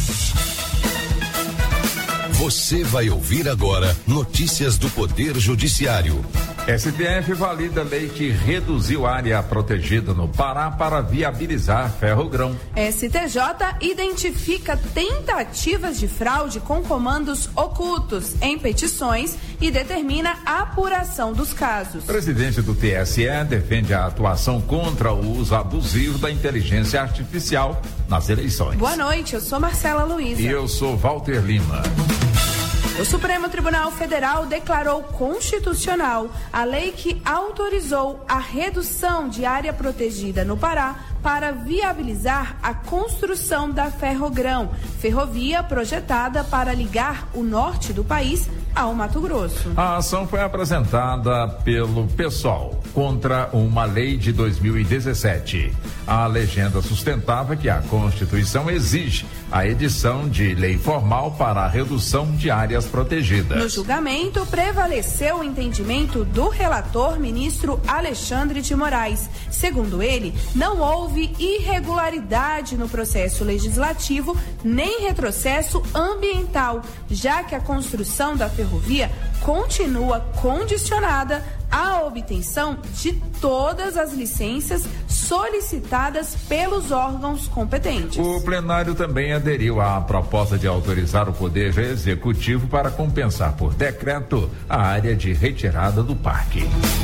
Você vai ouvir agora notícias do Poder Judiciário. STF valida lei que reduziu área protegida no Pará para viabilizar ferrogrão. STJ identifica tentativas de fraude com comandos ocultos em petições e determina a apuração dos casos. O presidente do TSE defende a atuação contra o uso abusivo da inteligência artificial nas eleições. Boa noite, eu sou Marcela Luiza. E eu sou Walter Lima. O Supremo Tribunal Federal declarou constitucional a lei que autorizou a redução de área protegida no Pará para viabilizar a construção da Ferrogrão, ferrovia projetada para ligar o norte do país ao Mato Grosso. A ação foi apresentada pelo PSOL contra uma lei de 2017. A legenda sustentava que a Constituição exige a edição de lei formal para a redução de áreas protegidas. No julgamento, prevaleceu o entendimento do relator, ministro Alexandre de Moraes. Segundo ele, não houve irregularidade no processo legislativo nem retrocesso ambiental, já que a construção da ferrovia continua condicionada à obtenção de todas as licenças solicitadas pelos órgãos competentes. O plenário também aderiu à proposta de autorizar o Poder Executivo para compensar por decreto a área de retirada do parque.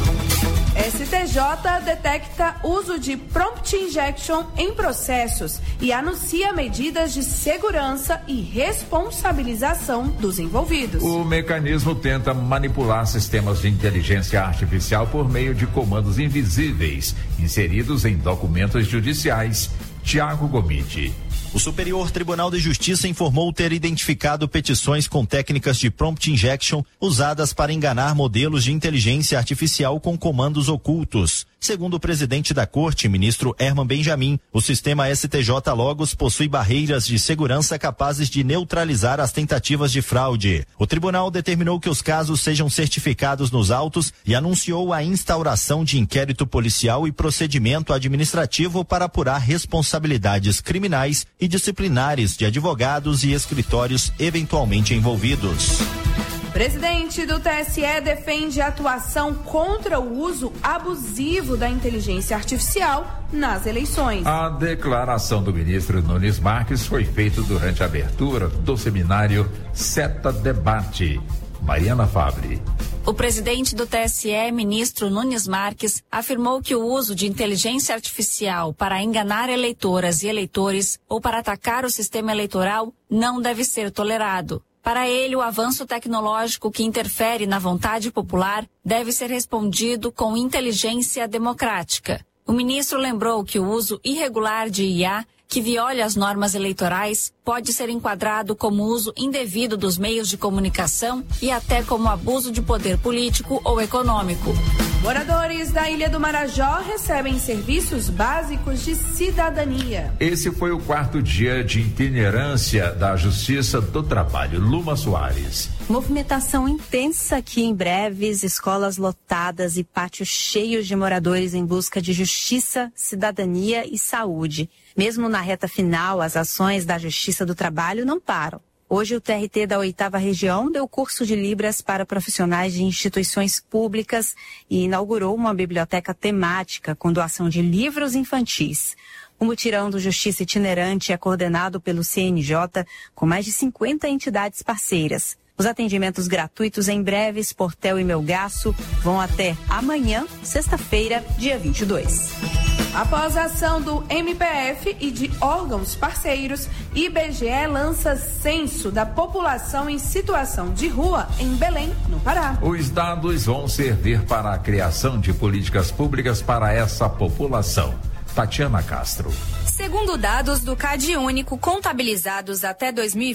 STJ detecta uso de prompt injection em processos e anuncia medidas de segurança e responsabilização dos envolvidos. O mecanismo tenta manipular sistemas de inteligência artificial por meio de comandos invisíveis inseridos em documentos judiciais. Tiago Gomide. O Superior Tribunal de Justiça informou ter identificado petições com técnicas de prompt injection usadas para enganar modelos de inteligência artificial com comandos ocultos. Segundo o presidente da Corte, ministro Herman Benjamin, o sistema STJ Logos possui barreiras de segurança capazes de neutralizar as tentativas de fraude. O tribunal determinou que os casos sejam certificados nos autos e anunciou a instauração de inquérito policial e procedimento administrativo para apurar responsabilidades criminais e disciplinares de advogados e escritórios eventualmente envolvidos. Presidente do TSE defende a atuação contra o uso abusivo da inteligência artificial nas eleições. A declaração do ministro Nunes Marques foi feita durante a abertura do seminário SETA Debate. Mariana Fabre. O presidente do TSE, ministro Nunes Marques, afirmou que o uso de inteligência artificial para enganar eleitoras e eleitores ou para atacar o sistema eleitoral não deve ser tolerado. Para ele, o avanço tecnológico que interfere na vontade popular deve ser respondido com inteligência democrática. O ministro lembrou que o uso irregular de IA, que viola as normas eleitorais, pode ser enquadrado como uso indevido dos meios de comunicação e até como abuso de poder político ou econômico. Moradores da Ilha do Marajó recebem serviços básicos de cidadania. Esse foi o 4º dia de itinerância da Justiça do Trabalho. Luma Soares. Movimentação intensa aqui em Breves, escolas lotadas e pátios cheios de moradores em busca de justiça, cidadania e saúde. Mesmo na reta final, as ações da Justiça do Trabalho não param. Hoje, o TRT da 8ª Região deu curso de Libras para profissionais de instituições públicas e inaugurou uma biblioteca temática com doação de livros infantis. O mutirão do Justiça Itinerante é coordenado pelo CNJ com mais de 50 entidades parceiras. Os atendimentos gratuitos em Breves, Portel e Melgaço vão até amanhã, sexta-feira, dia 22. Após a ação do MPF e de órgãos parceiros, IBGE lança censo da população em situação de rua em Belém, no Pará. Os dados vão servir para a criação de políticas públicas para essa população. Tatiana Castro. Segundo dados do CadÚnico contabilizados até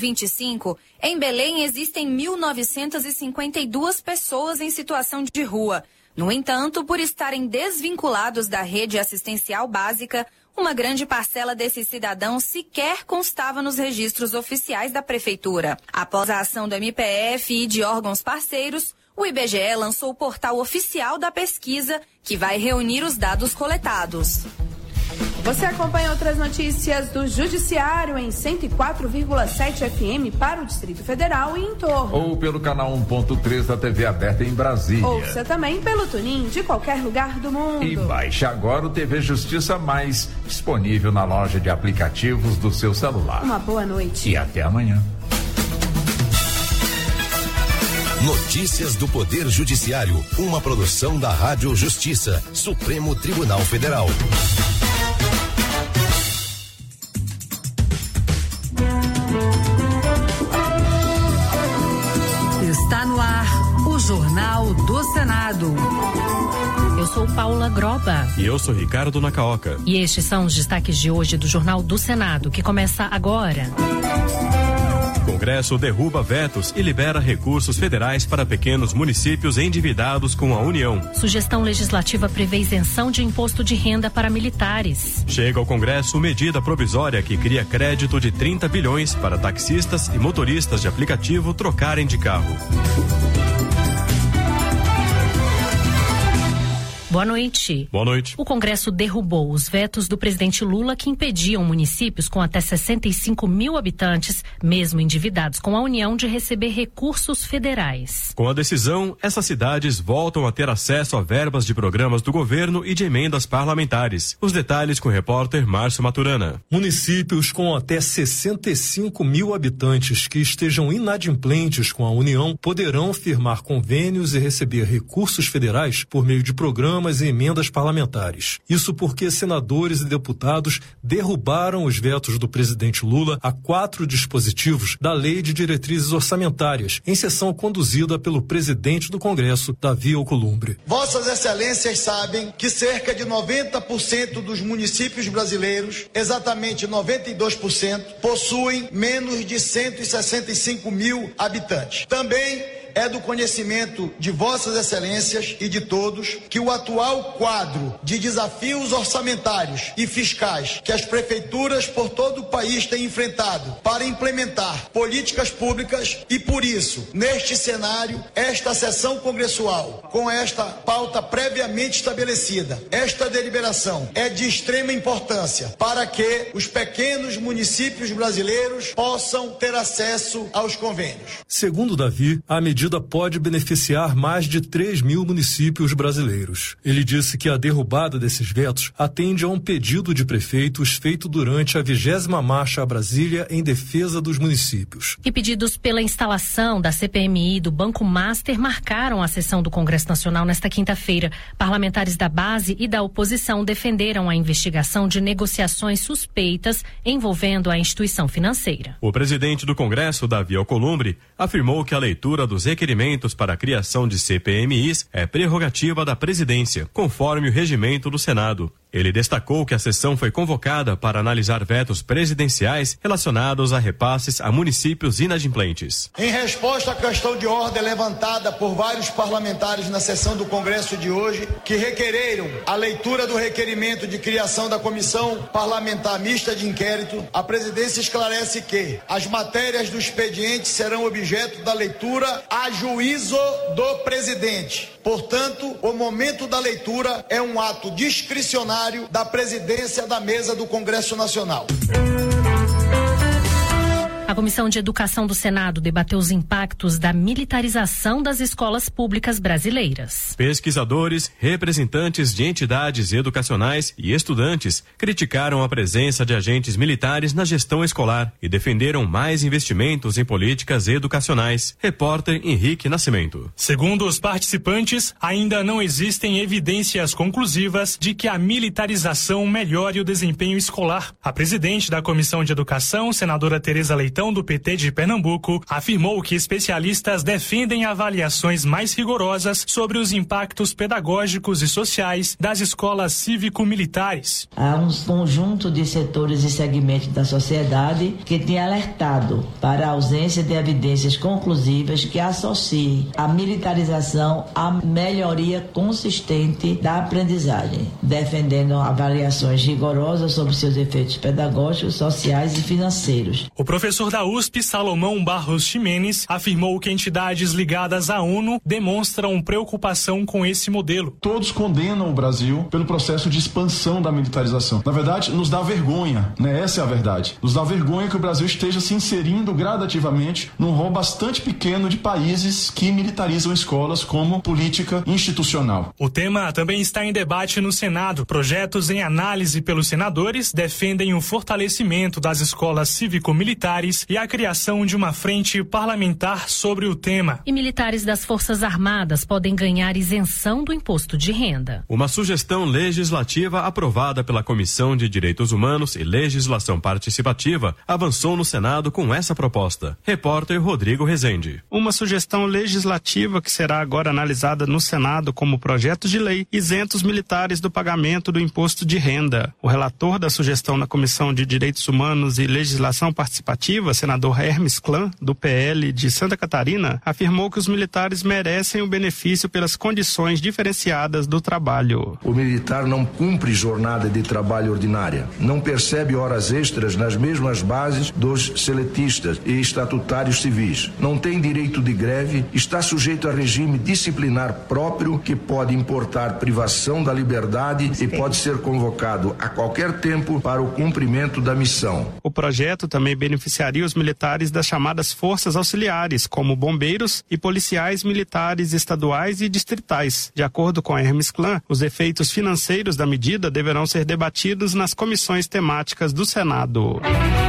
2025, em Belém existem 1.952 pessoas em situação de rua. No entanto, por estarem desvinculados da rede assistencial básica, uma grande parcela desses cidadãos sequer constava nos registros oficiais da Prefeitura. Após a ação do MPF e de órgãos parceiros, o IBGE lançou o portal oficial da pesquisa, que vai reunir os dados coletados. Você acompanha outras notícias do Judiciário em 104,7 FM para o Distrito Federal e em torno. Ou pelo canal 1.3 da TV aberta em Brasília. Ouça também pelo TuneIn de qualquer lugar do mundo. E baixe agora o TV Justiça Mais, disponível na loja de aplicativos do seu celular. Uma boa noite. E até amanhã. Notícias do Poder Judiciário, uma produção da Rádio Justiça, Supremo Tribunal Federal. Está no ar o Jornal do Senado. Eu sou Paula Groba. E eu sou Ricardo Nacaoca. E estes são os destaques de hoje do Jornal do Senado, que começa agora. Congresso derruba vetos e libera recursos federais para pequenos municípios endividados com a União. Sugestão legislativa prevê isenção de imposto de renda para militares. Chega ao Congresso medida provisória que cria crédito de 30 bilhões para taxistas e motoristas de aplicativo trocarem de carro. Boa noite. Boa noite. O Congresso derrubou os vetos do presidente Lula que impediam municípios com até 65 mil habitantes, mesmo endividados com a União, de receber recursos federais. Com a decisão, essas cidades voltam a ter acesso a verbas de programas do governo e de emendas parlamentares. Os detalhes com o repórter Márcio Maturana. Municípios com até 65 mil habitantes que estejam inadimplentes com a União poderão firmar convênios e receber recursos federais por meio de programas e emendas parlamentares. Isso porque senadores e deputados derrubaram os vetos do presidente Lula a 4 dispositivos da Lei de Diretrizes Orçamentárias, em sessão conduzida pelo presidente do Congresso, Davi Alcolumbre. Vossas Excelências sabem que cerca de 90% dos municípios brasileiros, exatamente 92%, possuem menos de 165 mil habitantes. Também é do conhecimento de Vossas Excelências e de todos que o atual quadro de desafios orçamentários e fiscais que as prefeituras por todo o país têm enfrentado para implementar políticas públicas e, por isso, neste cenário, esta sessão congressual, com esta pauta previamente estabelecida, esta deliberação é de extrema importância para que os pequenos municípios brasileiros possam ter acesso aos convênios. Segundo Davi, a medida pode beneficiar mais de 3 mil municípios brasileiros. Ele disse que a derrubada desses vetos atende a um pedido de prefeitos feito durante a 20ª Marcha a Brasília em defesa dos municípios. E pedidos pela instalação da CPMI e do Banco Master marcaram a sessão do Congresso Nacional nesta quinta-feira. Parlamentares da base e da oposição defenderam a investigação de negociações suspeitas envolvendo a instituição financeira. O presidente do Congresso, Davi Alcolumbre, afirmou que a leitura dos requerimentos para a criação de CPMIs é prerrogativa da presidência, conforme o regimento do Senado. Ele destacou que a sessão foi convocada para analisar vetos presidenciais relacionados a repasses a municípios inadimplentes. Em resposta à questão de ordem levantada por vários parlamentares na sessão do Congresso de hoje, que requereram a leitura do requerimento de criação da Comissão Parlamentar Mista de Inquérito, a presidência esclarece que as matérias do expediente serão objeto da leitura a juízo do presidente. Portanto, o momento da leitura é um ato discricionário da presidência da mesa do Congresso Nacional. A Comissão de Educação do Senado debateu os impactos da militarização das escolas públicas brasileiras. Pesquisadores, representantes de entidades educacionais e estudantes criticaram a presença de agentes militares na gestão escolar e defenderam mais investimentos em políticas educacionais. Repórter Henrique Nascimento. Segundo os participantes, ainda não existem evidências conclusivas de que a militarização melhore o desempenho escolar. A presidente da Comissão de Educação, senadora Tereza Leitão, do PT de Pernambuco, afirmou que especialistas defendem avaliações mais rigorosas sobre os impactos pedagógicos e sociais das escolas cívico-militares. Há um conjunto de setores e segmentos da sociedade que tem alertado para a ausência de evidências conclusivas que associem a militarização à melhoria consistente da aprendizagem. defendendo avaliações rigorosas sobre seus efeitos pedagógicos, sociais e financeiros. O professor da USP, Salomão Barros Ximenes, afirmou que entidades ligadas à ONU demonstram preocupação com esse modelo. Todos condenam o Brasil pelo processo de expansão da militarização. Na verdade, nos dá vergonha, né? Essa é a verdade. Nos dá vergonha que o Brasil esteja se inserindo gradativamente num rol bastante pequeno de países que militarizam escolas como política institucional. O tema também está em debate no Senado. Projetos em análise pelos senadores defendem o fortalecimento das escolas cívico-militares e a criação de uma frente parlamentar sobre o tema. E militares das Forças Armadas podem ganhar isenção do imposto de renda. Uma sugestão legislativa aprovada pela Comissão de Direitos Humanos e Legislação Participativa avançou no Senado com essa proposta. Repórter Rodrigo Rezende. Uma sugestão legislativa que será agora analisada no Senado como projeto de lei isenta os militares do pagamento do imposto de renda. O relator da sugestão na Comissão de Direitos Humanos e Legislação Participativa, senador Hermes Klan, do PL de Santa Catarina, afirmou que os militares merecem o benefício pelas condições diferenciadas do trabalho. O militar não cumpre jornada de trabalho ordinária, não percebe horas extras nas mesmas bases dos seletistas e estatutários civis, não tem direito de greve, está sujeito a regime disciplinar próprio que pode importar privação da liberdade e pode ser convocado a qualquer tempo para o cumprimento da missão. O projeto também beneficiaria os militares das chamadas forças auxiliares, como bombeiros e policiais militares estaduais e distritais. De acordo com a Hermes Klan, os efeitos financeiros da medida deverão ser debatidos nas comissões temáticas do Senado.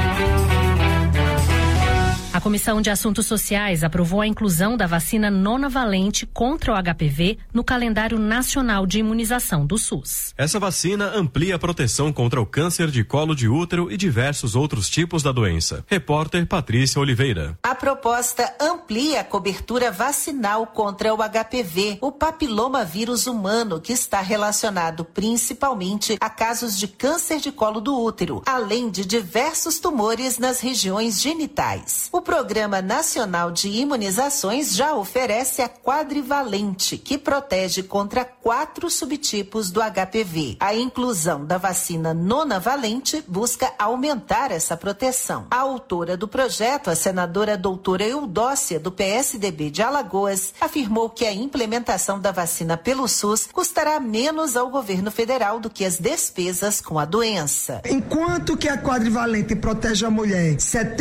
A Comissão de Assuntos Sociais aprovou a inclusão da vacina nonavalente contra o HPV no calendário nacional de imunização do SUS. Essa vacina amplia a proteção contra o câncer de colo de útero e diversos outros tipos da doença. Repórter Patrícia Oliveira. A proposta amplia a cobertura vacinal contra o HPV, o papilomavírus humano, que está relacionado principalmente a casos de câncer de colo do útero, além de diversos tumores nas regiões genitais. O Programa Nacional de Imunizações já oferece a quadrivalente, que protege contra 4 subtipos do HPV. A inclusão da vacina nonavalente busca aumentar essa proteção. A autora do projeto, a senadora doutora Eudócia, do PSDB de Alagoas, afirmou que a implementação da vacina pelo SUS custará menos ao governo federal do que as despesas com a doença. Enquanto que a quadrivalente protege a mulher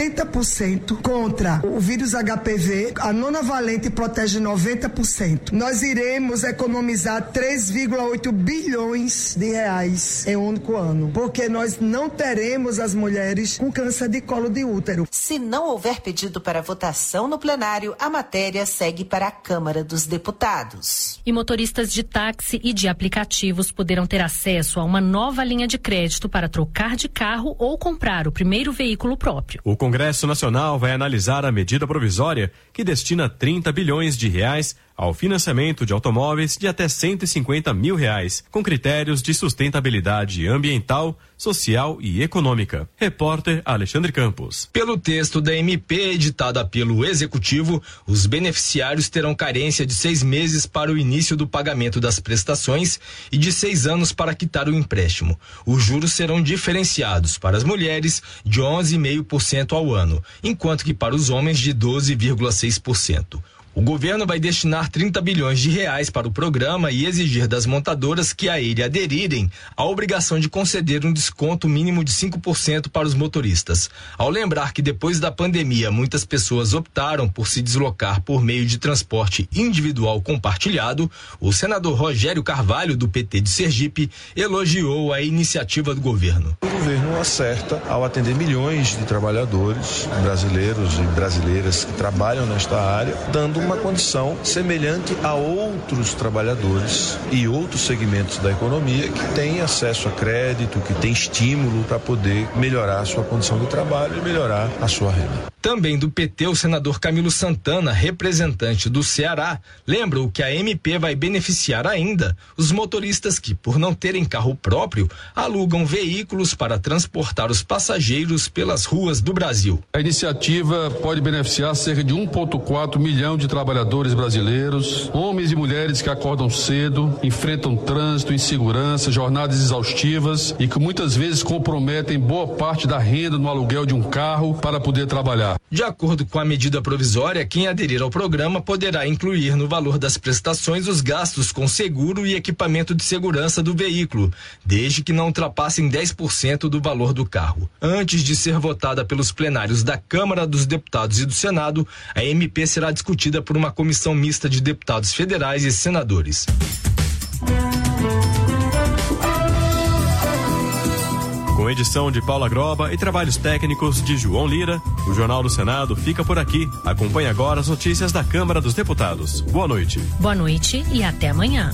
70% contra o vírus HPV, a nonavalente protege 90%. Nós iremos economizar 3,8 bilhões de reais em um único ano, porque nós não teremos as mulheres com câncer de colo de útero. Se não houver pedido para votação no plenário, a matéria segue para a Câmara dos Deputados. E motoristas de táxi e de aplicativos poderão ter acesso a uma nova linha de crédito para trocar de carro ou comprar o primeiro veículo próprio. O Congresso Nacional vai analisar a medida provisória que destina 30 bilhões de reais ao financiamento de automóveis de até 150 mil reais, com critérios de sustentabilidade ambiental, social e econômica. Repórter Alexandre Campos. Pelo texto da MP editada pelo Executivo, os beneficiários terão carência de 6 meses para o início do pagamento das prestações e de 6 anos para quitar o empréstimo. Os juros serão diferenciados para as mulheres de 11,5% ao ano, enquanto que para os homens de 12,6%. O governo vai destinar 30 bilhões de reais para o programa e exigir das montadoras que a ele aderirem a obrigação de conceder um desconto mínimo de 5% para os motoristas. Ao lembrar que depois da pandemia muitas pessoas optaram por se deslocar por meio de transporte individual compartilhado, o senador Rogério Carvalho, do PT de Sergipe, elogiou a iniciativa do governo. O governo acerta ao atender milhões de trabalhadores brasileiros e brasileiras que trabalham nesta área, dando uma condição semelhante a outros trabalhadores e outros segmentos da economia que têm acesso a crédito, que têm estímulo para poder melhorar a sua condição de trabalho e melhorar a sua renda. Também do PT, o senador Camilo Santana, representante do Ceará, lembrou que a MP vai beneficiar ainda os motoristas que, por não terem carro próprio, alugam veículos para transportar os passageiros pelas ruas do Brasil. A iniciativa pode beneficiar cerca de 1,4 milhão de trabalhadores brasileiros, homens e mulheres que acordam cedo, enfrentam trânsito, insegurança, jornadas exaustivas e que muitas vezes comprometem boa parte da renda no aluguel de um carro para poder trabalhar. De acordo com a medida provisória, quem aderir ao programa poderá incluir no valor das prestações os gastos com seguro e equipamento de segurança do veículo, desde que não ultrapassem 10% do valor do carro. Antes de ser votada pelos plenários da Câmara dos Deputados e do Senado, a MP será discutida por uma comissão mista de deputados federais e senadores. Com edição de Paula Groba e trabalhos técnicos de João Lira, o Jornal do Senado fica por aqui. Acompanhe agora as notícias da Câmara dos Deputados. Boa noite. Boa noite e até amanhã.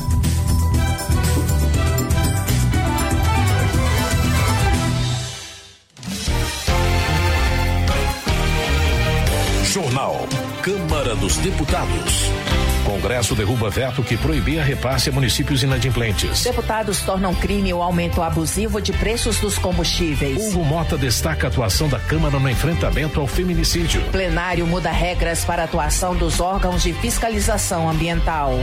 Jornal Câmara dos Deputados. Congresso derruba veto que proibia repasse a municípios inadimplentes. Deputados tornam crime o aumento abusivo de preços dos combustíveis. Hugo Mota destaca a atuação da Câmara no enfrentamento ao feminicídio. Plenário muda regras para a atuação dos órgãos de fiscalização ambiental.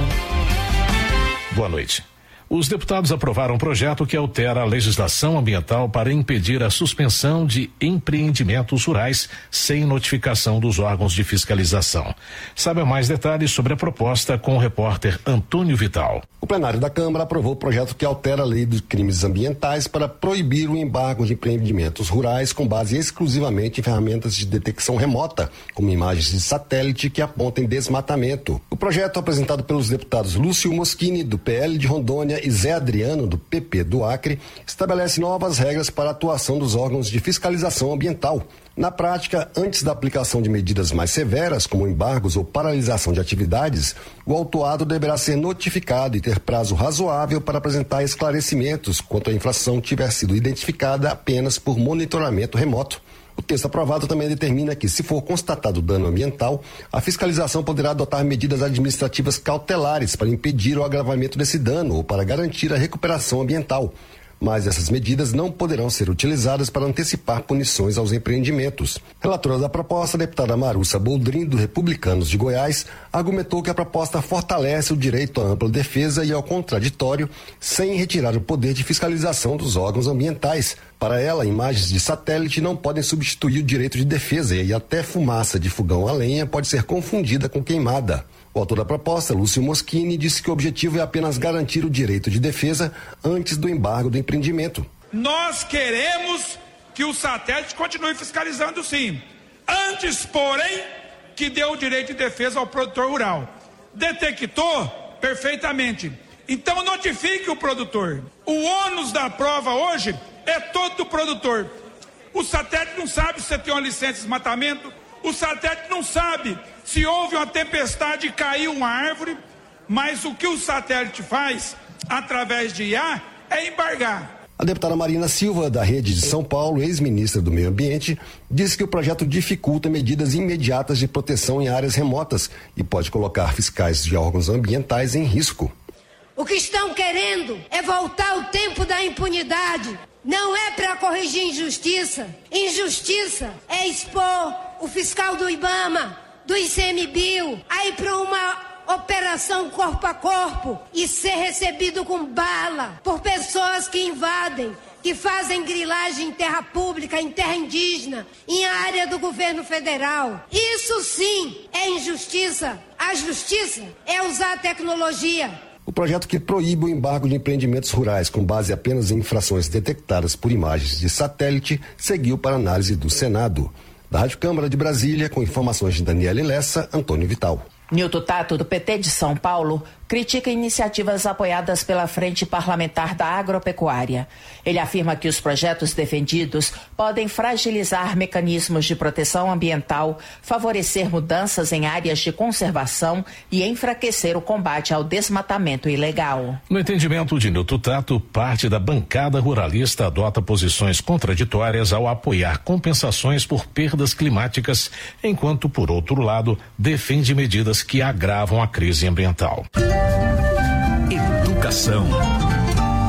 Boa noite. Os deputados aprovaram um projeto que altera a legislação ambiental para impedir a suspensão de empreendimentos rurais sem notificação dos órgãos de fiscalização. Saiba mais detalhes sobre a proposta com o repórter Antônio Vital. O plenário da Câmara aprovou o projeto que altera a lei dos crimes ambientais para proibir o embargo de empreendimentos rurais com base exclusivamente em ferramentas de detecção remota, como imagens de satélite que apontem desmatamento. O projeto, apresentado pelos deputados Lúcio Moschini, do PL de Rondônia, e Zé Adriano, do PP do Acre, estabelece novas regras para a atuação dos órgãos de fiscalização ambiental. Na prática, antes da aplicação de medidas mais severas, como embargos ou paralisação de atividades, o autuado deverá ser notificado e ter prazo razoável para apresentar esclarecimentos quanto a infração tiver sido identificada apenas por monitoramento remoto. O texto aprovado também determina que, se for constatado dano ambiental, a fiscalização poderá adotar medidas administrativas cautelares para impedir o agravamento desse dano ou para garantir a recuperação ambiental. Mas essas medidas não poderão ser utilizadas para antecipar punições aos empreendimentos. Relatora da proposta, a deputada Marussa Boldrin, do Republicanos de Goiás, argumentou que a proposta fortalece o direito à ampla defesa e ao contraditório, sem retirar o poder de fiscalização dos órgãos ambientais. Para ela, imagens de satélite não podem substituir o direito de defesa e até fumaça de fogão a lenha pode ser confundida com queimada. O autor da proposta, Lúcio Moschini, disse que o objetivo é apenas garantir o direito de defesa antes do embargo do empreendimento. Nós queremos que o satélite continue fiscalizando, sim. Antes, porém, que dê o direito de defesa ao produtor rural. Detectou? Perfeitamente. Então notifique o produtor. O ônus da prova hoje é todo do produtor. O satélite não sabe se você tem uma licença de desmatamento. O satélite não sabe se houve uma tempestade e caiu uma árvore, mas o que o satélite faz, através de IA, é embargar. A deputada Marina Silva, da Rede de São Paulo, ex-ministra do Meio Ambiente, disse que o projeto dificulta medidas imediatas de proteção em áreas remotas e pode colocar fiscais de órgãos ambientais em risco. O que estão querendo é voltar ao tempo da impunidade. Não é para corrigir injustiça. Injustiça é expor o fiscal do IBAMA, do ICMBio, aí para uma operação corpo a corpo e ser recebido com bala por pessoas que invadem, que fazem grilagem em terra pública, em terra indígena, em área do governo federal. Isso sim é injustiça. A justiça é usar a tecnologia. O projeto que proíbe o embargo de empreendimentos rurais com base apenas em infrações detectadas por imagens de satélite seguiu para análise do Senado. Da Rádio Câmara de Brasília, com informações de Daniela Lessa, Antônio Vital. Nilton Tato, do PT de São Paulo, critica iniciativas apoiadas pela Frente Parlamentar da Agropecuária. Ele afirma que os projetos defendidos podem fragilizar mecanismos de proteção ambiental, favorecer mudanças em áreas de conservação e enfraquecer o combate ao desmatamento ilegal. No entendimento de Nilton Tato, parte da bancada ruralista adota posições contraditórias ao apoiar compensações por perdas climáticas, enquanto, por outro lado, defende medidas que agravam a crise ambiental. Educação. O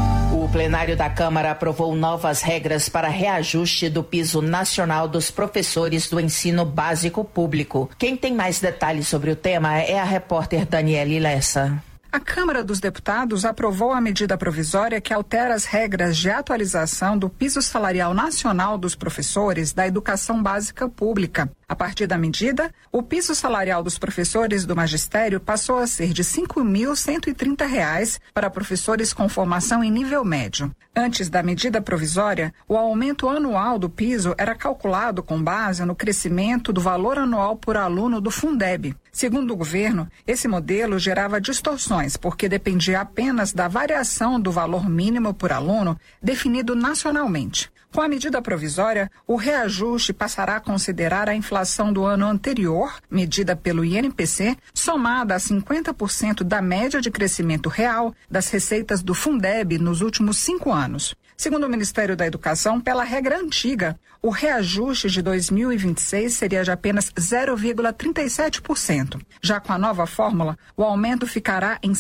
plenário da Câmara aprovou novas regras para reajuste do piso nacional dos professores do ensino básico público. Quem tem mais detalhes sobre o tema é a repórter Daniele Lessa. A Câmara dos Deputados aprovou a medida provisória que altera as regras de atualização do piso salarial nacional dos professores da educação básica pública. A partir da medida, o piso salarial dos professores do magistério passou a ser de R$ 5.130 para professores com formação em nível médio. Antes da medida provisória, o aumento anual do piso era calculado com base no crescimento do valor anual por aluno do Fundeb. Segundo o governo, esse modelo gerava distorções, porque dependia apenas da variação do valor mínimo por aluno definido nacionalmente. Com a medida provisória, o reajuste passará a considerar a inflação do ano anterior, medida pelo INPC, somada a 50% da média de crescimento real das receitas do Fundeb nos últimos 5 anos. Segundo o Ministério da Educação, pela regra antiga, o reajuste de 2026 seria de apenas 0,37%. Já com a nova fórmula, o aumento ficará em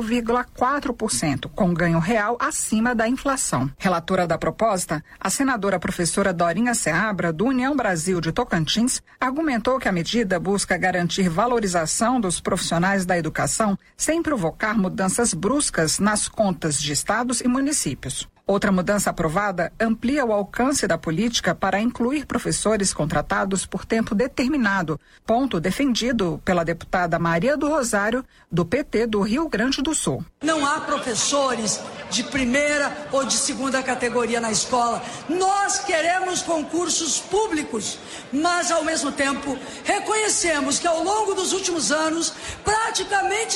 5,4%, com ganho real acima da inflação. Relatora da proposta, a senadora professora Dorinha Seabra, do União Brasil de Tocantins, argumentou que a medida busca garantir valorização dos profissionais da educação sem provocar mudanças bruscas nas contas de estados e municípios. Outra mudança aprovada amplia o alcance da política para incluir professores contratados por tempo determinado, ponto defendido pela deputada Maria do Rosário, do PT do Rio Grande do Sul. Não há professores de primeira ou de segunda categoria na escola. Nós queremos concursos públicos, mas ao mesmo tempo reconhecemos que ao longo dos últimos anos, praticamente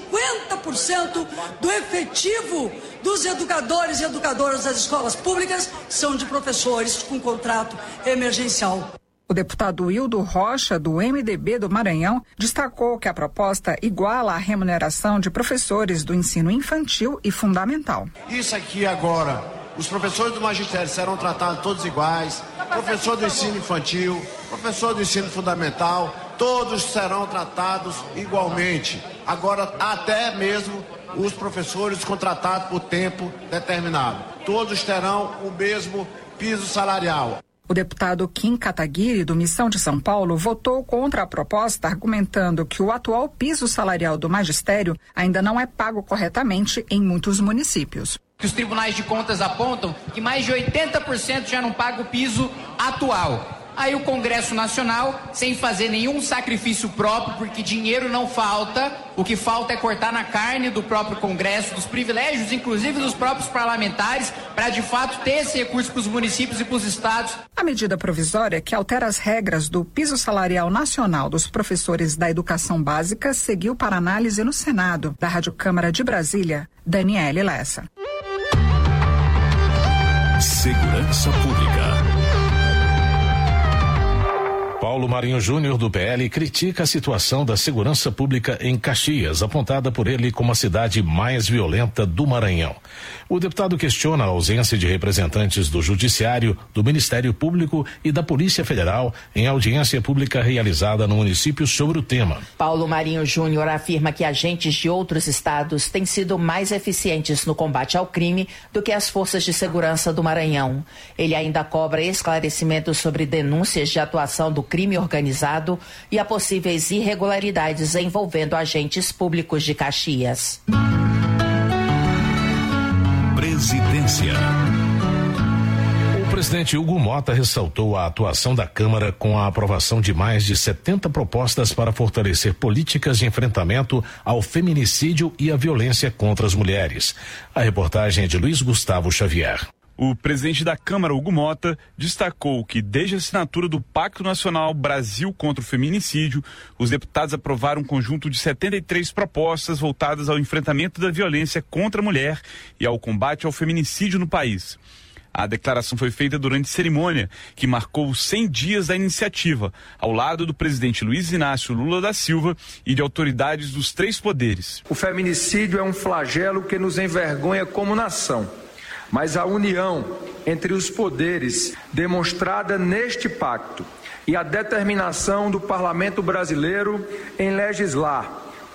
50% do efetivo dos educadores e educadoras das escolas públicas são de professores com contrato emergencial. O deputado Hildo Rocha, do MDB do Maranhão, destacou que a proposta iguala a remuneração de professores do ensino infantil e fundamental. Isso aqui agora, os professores do magistério serão tratados todos iguais, professor do ensino infantil, professor do ensino fundamental, todos serão tratados igualmente. Agora, até mesmo os professores contratados por tempo determinado. Todos terão o mesmo piso salarial. O deputado Kim Kataguiri, do Missão de São Paulo, votou contra a proposta, argumentando que o atual piso salarial do magistério ainda não é pago corretamente em muitos municípios. Os tribunais de contas apontam que mais de 80% já não paga o piso atual. Aí o Congresso Nacional, sem fazer nenhum sacrifício próprio, porque dinheiro não falta, o que falta é cortar na carne do próprio Congresso, dos privilégios, inclusive dos próprios parlamentares, para de fato ter esse recurso para os municípios e para os estados. A medida provisória que altera as regras do piso salarial nacional dos professores da educação básica seguiu para análise no Senado. Da Rádio Câmara de Brasília, Daniele Lessa. Segurança Pública. Paulo Marinho Júnior, do PL, critica a situação da segurança pública em Caxias, apontada por ele como a cidade mais violenta do Maranhão. O deputado questiona a ausência de representantes do Judiciário, do Ministério Público e da Polícia Federal em audiência pública realizada no município sobre o tema. Paulo Marinho Júnior afirma que agentes de outros estados têm sido mais eficientes no combate ao crime do que as forças de segurança do Maranhão. Ele ainda cobra esclarecimentos sobre denúncias de atuação do crime organizado e a possíveis irregularidades envolvendo agentes públicos de Caxias. Presidência. O presidente Hugo Mota ressaltou a atuação da Câmara com a aprovação de mais de 70 propostas para fortalecer políticas de enfrentamento ao feminicídio e à violência contra as mulheres. A reportagem é de Luiz Gustavo Xavier. O presidente da Câmara, Hugo Mota, destacou que desde a assinatura do Pacto Nacional Brasil contra o Feminicídio, os deputados aprovaram um conjunto de 73 propostas voltadas ao enfrentamento da violência contra a mulher e ao combate ao feminicídio no país. A declaração foi feita durante cerimônia que marcou os 100 dias da iniciativa, ao lado do presidente Luiz Inácio Lula da Silva e de autoridades dos 3 poderes. O feminicídio é um flagelo que nos envergonha como nação. Mas a união entre os poderes demonstrada neste pacto e a determinação do Parlamento brasileiro em legislar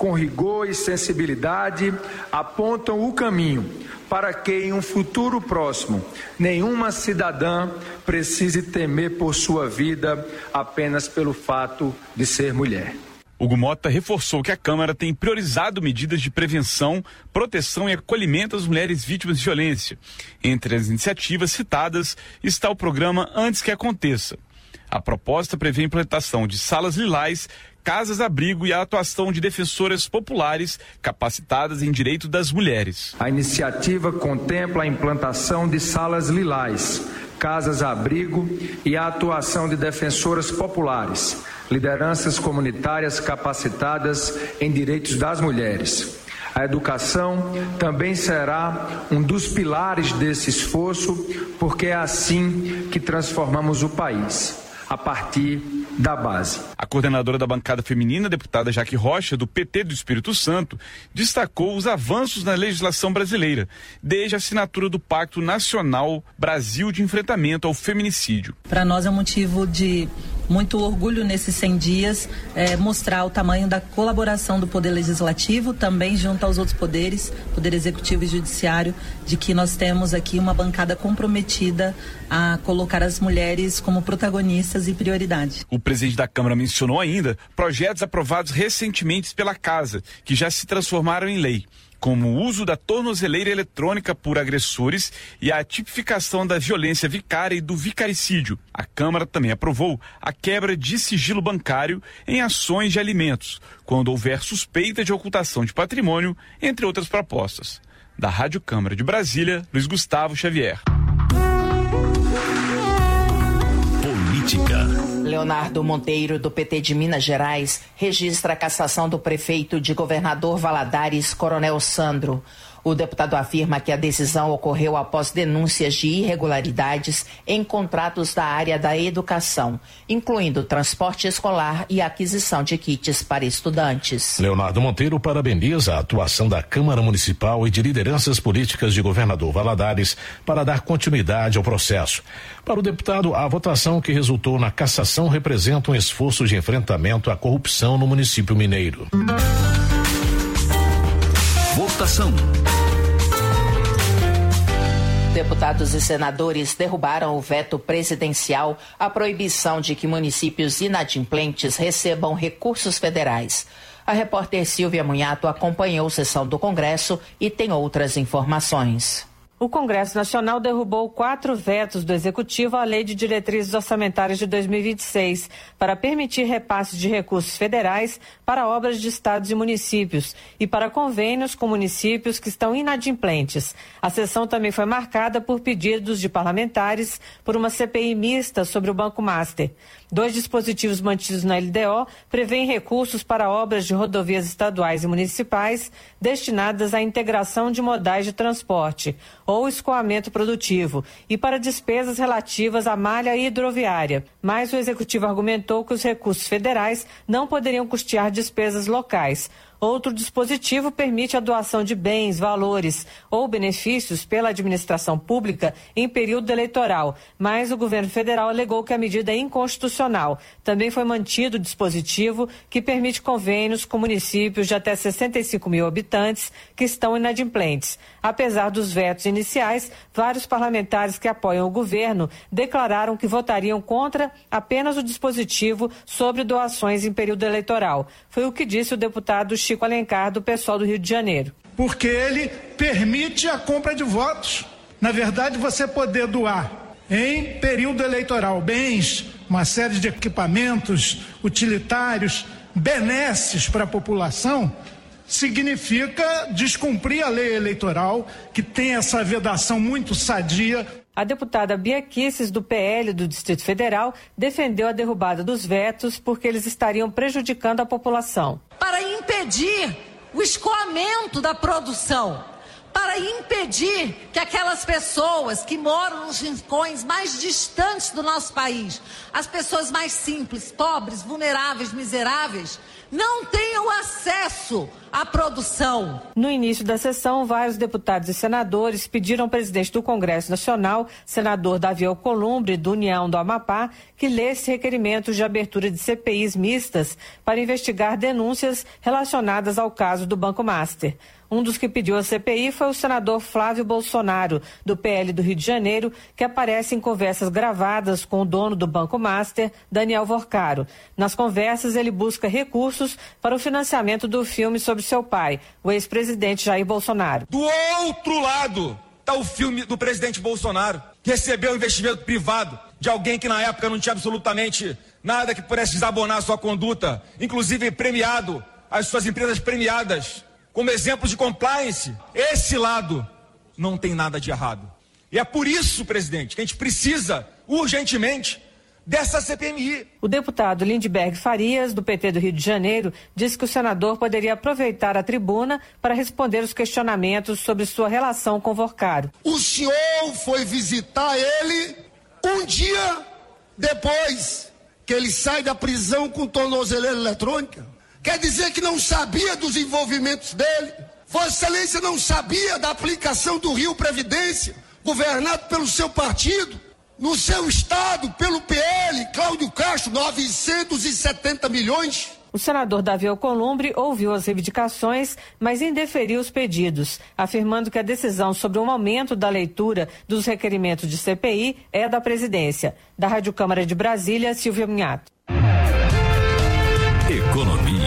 com rigor e sensibilidade, apontam o caminho para que em um futuro próximo nenhuma cidadã precise temer por sua vida apenas pelo fato de ser mulher. Hugo Mota reforçou que a Câmara tem priorizado medidas de prevenção, proteção e acolhimento às mulheres vítimas de violência. Entre as iniciativas citadas está o programa Antes que Aconteça. A proposta prevê a implantação de salas lilás, casas-abrigo e a atuação de defensoras populares capacitadas em direito das mulheres. A iniciativa contempla a implantação de salas lilás, casas-abrigo e a atuação de defensoras populares, lideranças comunitárias capacitadas em direitos das mulheres. A educação também será um dos pilares desse esforço, porque é assim que transformamos o país, a partir da base. A coordenadora da bancada feminina, deputada Jaque Rocha, do PT do Espírito Santo, destacou os avanços na legislação brasileira, desde a assinatura do Pacto Nacional Brasil de Enfrentamento ao Feminicídio. Para nós é um motivo de muito orgulho nesses 100 dias, mostrar o tamanho da colaboração do Poder Legislativo, também junto aos outros poderes, Poder Executivo e Judiciário, de que nós temos aqui uma bancada comprometida a colocar as mulheres como protagonistas e prioridade. O presidente da Câmara mencionou ainda projetos aprovados recentemente pela Casa, que já se transformaram em lei, como o uso da tornozeleira eletrônica por agressores e a tipificação da violência vicária e do vicaricídio. A Câmara também aprovou a quebra de sigilo bancário em ações de alimentos, quando houver suspeita de ocultação de patrimônio, entre outras propostas. Da Rádio Câmara de Brasília, Luiz Gustavo Xavier. Política. Leonardo Monteiro, do PT de Minas Gerais, registra a cassação do prefeito de Governador Valadares, Coronel Sandro. O deputado afirma que a decisão ocorreu após denúncias de irregularidades em contratos da área da educação, incluindo transporte escolar e aquisição de kits para estudantes. Leonardo Monteiro parabeniza a atuação da Câmara Municipal e de lideranças políticas de Governador Valadares para dar continuidade ao processo. Para o deputado, a votação que resultou na cassação representa um esforço de enfrentamento à corrupção no município mineiro. Votação. Deputados e senadores derrubaram o veto presidencial à proibição de que municípios inadimplentes recebam recursos federais. A repórter Silvia Munhato acompanhou a sessão do Congresso e tem outras informações. O Congresso Nacional derrubou 4 vetos do Executivo à Lei de Diretrizes Orçamentárias de 2026 para permitir repasses de recursos federais para obras de estados e municípios e para convênios com municípios que estão inadimplentes. A sessão também foi marcada por pedidos de parlamentares por uma CPI mista sobre o Banco Master. 2 dispositivos mantidos na LDO prevêem recursos para obras de rodovias estaduais e municipais destinadas à integração de modais de transporte ou escoamento produtivo e para despesas relativas à malha hidroviária. Mas o Executivo argumentou que os recursos federais não poderiam custear despesas locais. Outro dispositivo permite a doação de bens, valores ou benefícios pela administração pública em período eleitoral, mas o governo federal alegou que a medida é inconstitucional. Também foi mantido o dispositivo que permite convênios com municípios de até 65 mil habitantes que estão inadimplentes. Apesar dos vetos iniciais, vários parlamentares que apoiam o governo declararam que votariam contra apenas o dispositivo sobre doações em período eleitoral. Foi o que disse o deputado Chico Alencar, do PSOL do Rio de Janeiro. Porque ele permite a compra de votos. Na verdade, você poder doar em período eleitoral bens, uma série de equipamentos utilitários, benesses para a população, significa descumprir a lei eleitoral, que tem essa vedação muito sadia. A deputada Bia Kicis, do PL do Distrito Federal, defendeu a derrubada dos vetos porque eles estariam prejudicando a população. Para impedir o escoamento da produção, para impedir que aquelas pessoas que moram nos rincões mais distantes do nosso país, as pessoas mais simples, pobres, vulneráveis, miseráveis, não tenham acesso à produção. No início da sessão, vários deputados e senadores pediram ao presidente do Congresso Nacional, senador Davi Alcolumbre, do União do Amapá, que lesse requerimentos de abertura de CPIs mistas para investigar denúncias relacionadas ao caso do Banco Master. Um dos que pediu a CPI foi o senador Flávio Bolsonaro, do PL do Rio de Janeiro, que aparece em conversas gravadas com o dono do Banco Master, Daniel Vorcaro. Nas conversas, ele busca recursos para o financiamento do filme sobre seu pai, o ex-presidente Jair Bolsonaro. Do outro lado está o filme do presidente Bolsonaro, que recebeu investimento privado de alguém que na época não tinha absolutamente nada que pudesse desabonar a sua conduta, inclusive premiado, as suas empresas premiadas como exemplo de compliance. Esse lado não tem nada de errado. E é por isso, presidente, que a gente precisa urgentemente dessa CPMI. O deputado Lindbergh Farias, do PT do Rio de Janeiro, disse que o senador poderia aproveitar a tribuna para responder os questionamentos sobre sua relação com Vorcaro. O senhor foi visitar ele um dia depois que ele sai da prisão com tornozeleira eletrônica? Quer dizer que não sabia dos envolvimentos dele? Vossa Excelência não sabia da aplicação do Rio Previdência, governado pelo seu partido, no seu estado, pelo PL, Cláudio Castro, 970 milhões? O senador Davi Alcolumbre ouviu as reivindicações, mas indeferiu os pedidos, afirmando que a decisão sobre o aumento da leitura dos requerimentos de CPI é da presidência. Da Rádio Câmara de Brasília, Silvia Minhato. Economia.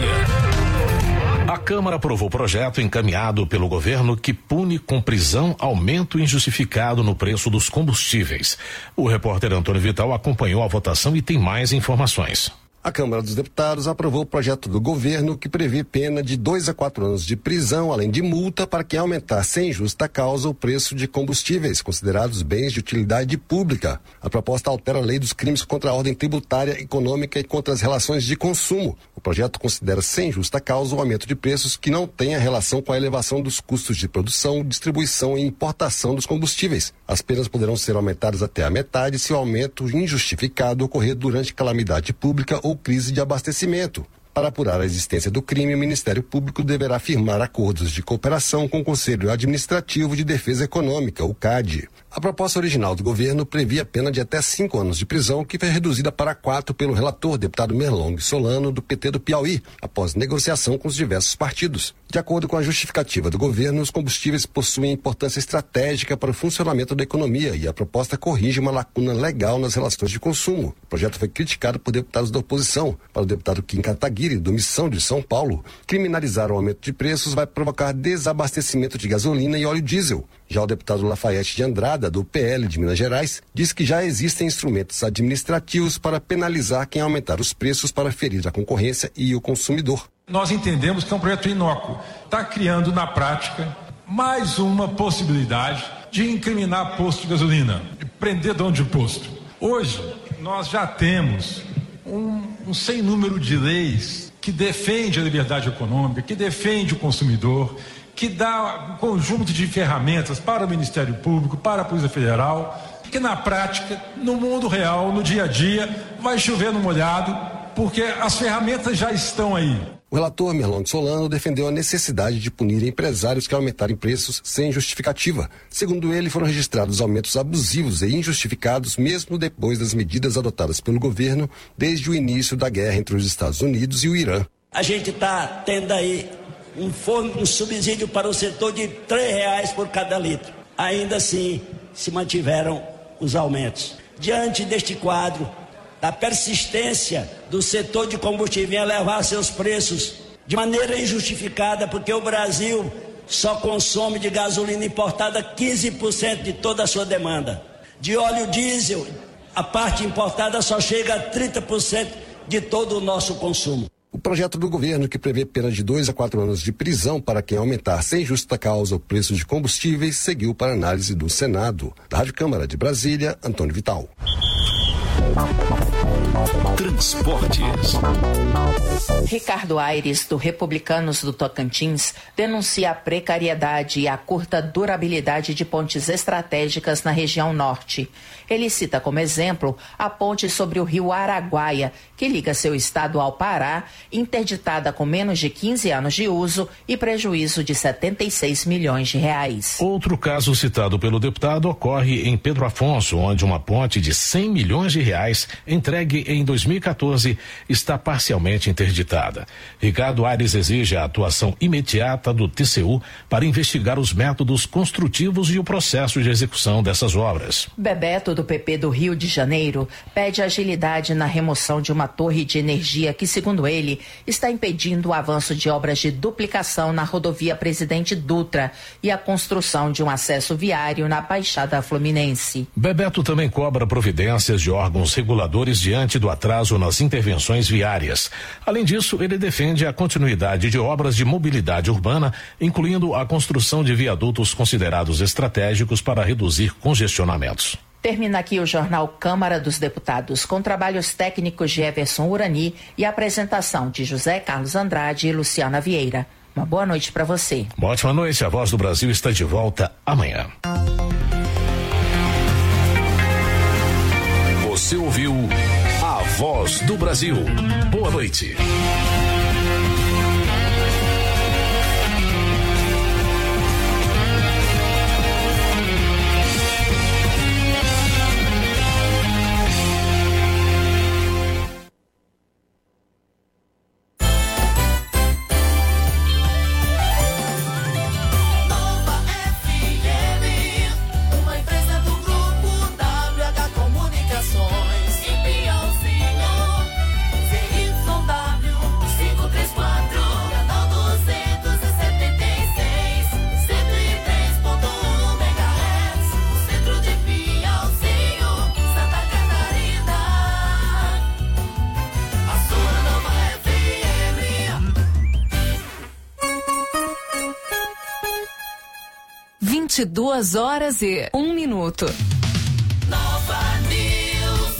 A Câmara aprovou o projeto encaminhado pelo governo que pune com prisão aumento injustificado no preço dos combustíveis. O repórter Antônio Vital acompanhou a votação e tem mais informações. A Câmara dos Deputados aprovou o projeto do governo que prevê pena de 2 a 4 anos de prisão, além de multa para quem aumentar sem justa causa o preço de combustíveis, considerados bens de utilidade pública. A proposta altera a lei dos crimes contra a ordem tributária, econômica e contra as relações de consumo. O projeto considera sem justa causa o aumento de preços que não tenha relação com a elevação dos custos de produção, distribuição e importação dos combustíveis. As penas poderão ser aumentadas até a metade se o aumento injustificado ocorrer durante calamidade pública ou crise de abastecimento. Para apurar a existência do crime, o Ministério Público deverá firmar acordos de cooperação com o Conselho Administrativo de Defesa Econômica, o CAD. A proposta original do governo previa pena de até 5 anos de prisão, que foi reduzida para 4 pelo relator, deputado Merlong Solano, do PT do Piauí, após negociação com os diversos partidos. De acordo com a justificativa do governo, os combustíveis possuem importância estratégica para o funcionamento da economia e a proposta corrige uma lacuna legal nas relações de consumo. O projeto foi criticado por deputados da oposição. Para o deputado Kim Kataguiri, do Missão de São Paulo, criminalizar o aumento de preços vai provocar desabastecimento de gasolina e óleo diesel. Já o deputado Lafayette de Andrada, do PL de Minas Gerais, diz que já existem instrumentos administrativos para penalizar quem aumentar os preços para ferir a concorrência e o consumidor. Nós entendemos que é um projeto inócuo. Está criando, na prática, mais uma possibilidade de incriminar posto de gasolina, de prender dono de posto. Hoje, nós já temos um sem número de leis que defende a liberdade econômica, que defende o consumidor, que dá um conjunto de ferramentas para o Ministério Público, para a Polícia Federal, que na prática, no mundo real, no dia a dia, vai chover no molhado, porque as ferramentas já estão aí. O relator Merlong Solano defendeu a necessidade de punir empresários que aumentarem preços sem justificativa. Segundo ele, foram registrados aumentos abusivos e injustificados mesmo depois das medidas adotadas pelo governo desde o início da guerra entre os Estados Unidos e o Irã. A gente está tendo aí um subsídio para o setor de R$3 por cada litro. Ainda assim, se mantiveram os aumentos. Diante deste quadro, a persistência do setor de combustível em elevar seus preços de maneira injustificada, porque o Brasil só consome de gasolina importada 15% de toda a sua demanda. De óleo diesel, a parte importada só chega a 30% de todo o nosso consumo. O projeto do governo, que prevê pena de 2 a 4 anos de prisão para quem aumentar sem justa causa o preço de combustíveis, seguiu para análise do Senado. Da Rádio Câmara de Brasília, Antônio Vital. Transportes. Ricardo Aires, do Republicanos do Tocantins, denuncia a precariedade e a curta durabilidade de pontes estratégicas na região norte. Ele cita como exemplo a ponte sobre o rio Araguaia, que liga seu estado ao Pará, interditada com menos de 15 anos de uso e prejuízo de 76 milhões de reais. Outro caso citado pelo deputado ocorre em Pedro Afonso, onde uma ponte de 100 milhões de reais, entregue em 2014, está parcialmente interditada. Ricardo Aires exige a atuação imediata do TCU para investigar os métodos construtivos e o processo de execução dessas obras. Bebeto, do PP do Rio de Janeiro, pede agilidade na remoção de uma torre de energia que, segundo ele, está impedindo o avanço de obras de duplicação na rodovia Presidente Dutra e a construção de um acesso viário na Baixada Fluminense. Bebeto também cobra providências de órgãos reguladores diante do atraso nas intervenções viárias. Além disso, ele defende a continuidade de obras de mobilidade urbana, incluindo a construção de viadutos considerados estratégicos para reduzir congestionamentos. Termina aqui o jornal Câmara dos Deputados, com trabalhos técnicos de Everson Urani e a apresentação de José Carlos Andrade e Luciana Vieira. Uma boa noite para você. Uma ótima noite. A Voz do Brasil está de volta amanhã. Você ouviu A Voz do Brasil. Boa noite. Duas horas e 1 minuto. Nova News.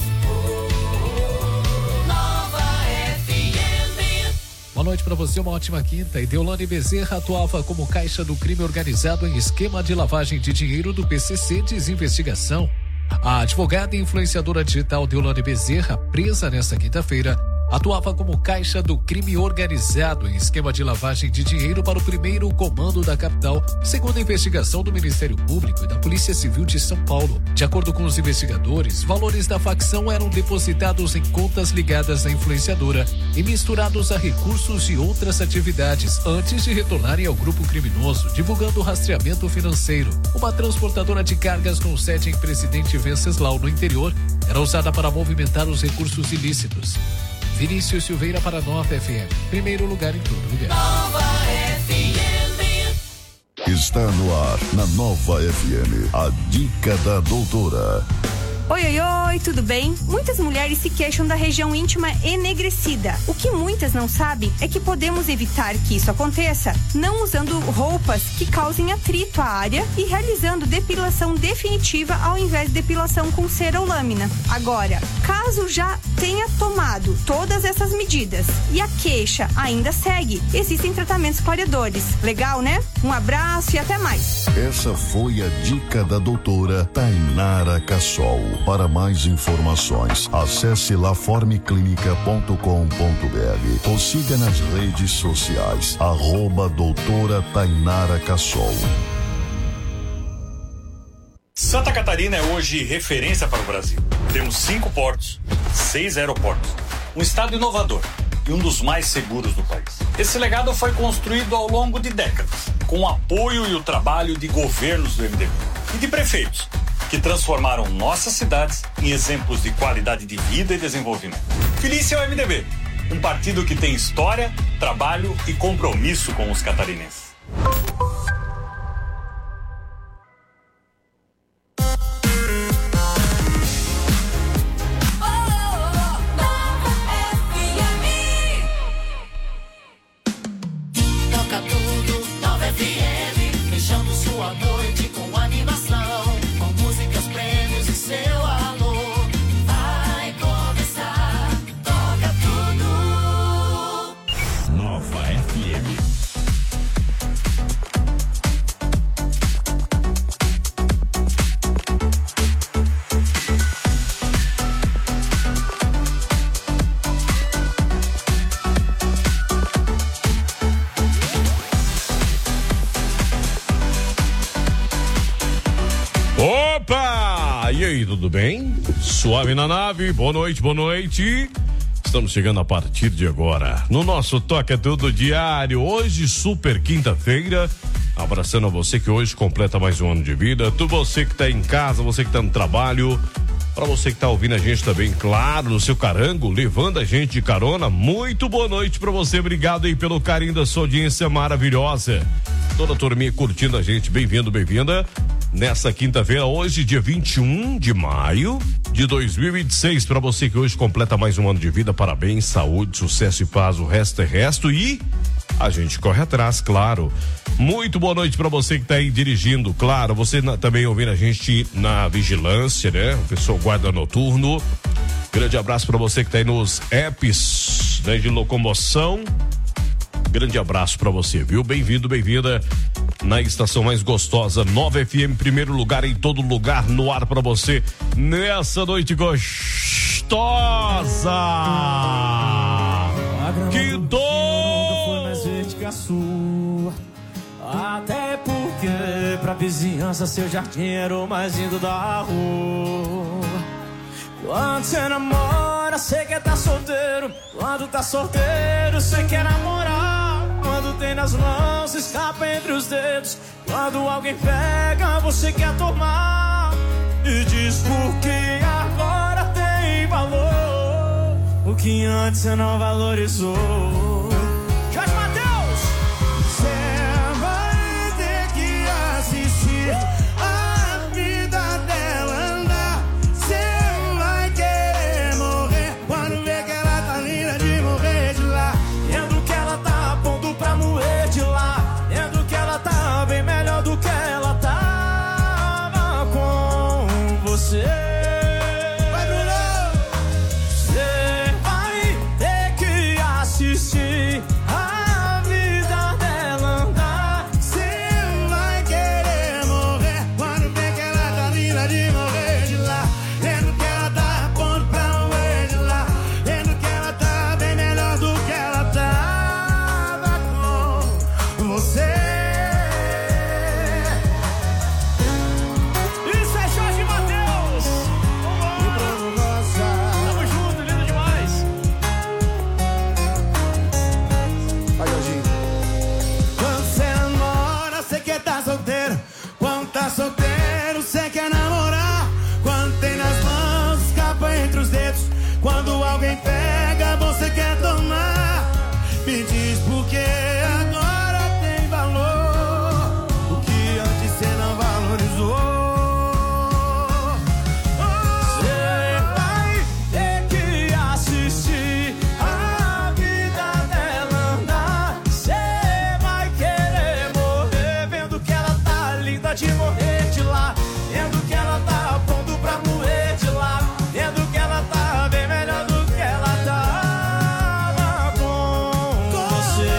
Nova FM. Boa noite para você, uma ótima quinta. E Deolane Bezerra atuava como caixa do crime organizado em esquema de lavagem de dinheiro do PCC Desinvestigação. A advogada e influenciadora digital Deolane Bezerra, presa nesta quinta-feira, atuava como caixa do crime organizado em esquema de lavagem de dinheiro para o primeiro comando da capital, segundo a investigação do Ministério Público e da Polícia Civil de São Paulo. De acordo com os investigadores, valores da facção eram depositados em contas ligadas à influenciadora e misturados a recursos de outras atividades antes de retornarem ao grupo criminoso, divulgando o rastreamento financeiro. Uma transportadora de cargas com sede em Presidente Venceslau, no interior, era usada para movimentar os recursos ilícitos. Vinícius Silveira para Nova FM. Primeiro lugar em todo lugar. Nova FM. Está no ar, na Nova FM, a Dica da Doutora. Oi, oi, oi, tudo bem? Muitas mulheres se queixam da região íntima enegrecida. O que muitas não sabem é que podemos evitar que isso aconteça não usando roupas que causem atrito à área e realizando depilação definitiva ao invés de depilação com cera ou lâmina. Agora, caso já tenha tomado todas essas medidas e a queixa ainda segue, existem tratamentos clareadores. Legal, né? Um abraço e até mais. Essa foi a Dica da Doutora Tainara Cassol. Para mais informações, acesse laformeclinica.com.br ou siga nas redes sociais, @doutora Tainara Cassol. Santa Catarina é hoje referência para o Brasil. Temos 5 portos, 6 aeroportos, um estado inovador e um dos mais seguros do país. Esse legado foi construído ao longo de décadas, com o apoio e o trabalho de governos do MDB e de prefeitos, que transformaram nossas cidades em exemplos de qualidade de vida e desenvolvimento. Feliz é o MDB, um partido que tem história, trabalho e compromisso com os catarinenses. Seu alô vai começar. tudo bem? Suave na nave, boa noite, boa noite. Estamos chegando a partir de agora no nosso Toque é Tudo diário, hoje super quinta-feira, abraçando a você que hoje completa mais um ano de vida, tu você que tá em casa, você que tá no trabalho, para você que tá ouvindo a gente também, claro, no seu carango, levando a gente de carona, muito boa noite para você, obrigado aí pelo carinho da sua audiência maravilhosa, toda a turminha curtindo a gente, bem-vindo, bem-vinda. Nessa quinta-feira, hoje, dia 21 de maio de 2026, para você que hoje completa mais um ano de vida, parabéns, saúde, sucesso e paz, o resto é resto e a gente corre atrás, claro. Muito boa noite para você que tá aí dirigindo, claro, você também ouvindo a gente na vigilância, né? O pessoal guarda noturno. Grande abraço para você que tá aí nos apps, né, de locomoção. Grande abraço pra você, viu? Bem-vindo, bem-vinda na estação mais gostosa, Nova FM, primeiro lugar em todo lugar, no ar pra você, nessa noite gostosa. Que dor! Foi mais verde que a sua. Até porque pra vizinhança seu jardim era o mais lindo da rua. Quando você namora, você quer tá solteiro. Quando tá solteiro, você quer namorar. Quando tem nas mãos, escapa entre os dedos. Quando alguém pega, você quer tomar. E diz porque agora tem valor o que antes você não valorizou. Jorge Mateus! Você vai ter que assistir a vida dela andar. Você vai querer morrer quando ver que ela tá linda de morrer de lá. Vendo que ela tá pondo pra moer de lá. Vendo que ela tá bem melhor do que ela tava com você. Vai, Bruno! Você vai ter que assistir a vida dela andar. Você vai querer morrer quando ver que ela tá linda de morrer de lá. Vendo que ela tá pondo pra moer de lá. Vendo que ela tá bem melhor do que ela tava com você. Isso é Jorge Mateus! Tamo junto, lindo demais! Vai, Jorginho. Quando você namora, você quer tá solteiro. Quando tá solteiro, você quer namorar. Quando tem nas mãos, escapa entre os dedos. Quando alguém pega, você quer tomar. Me diz por que agora tem valor o que antes você não valorizou. Você vai ter que assistir a vida dela andar. Você vai querer morrer vendo que ela tá linda de morrer de lá. Vendo que ela tá pondo pra moer de lá. Vendo que ela tá bem melhor do que ela tava com você.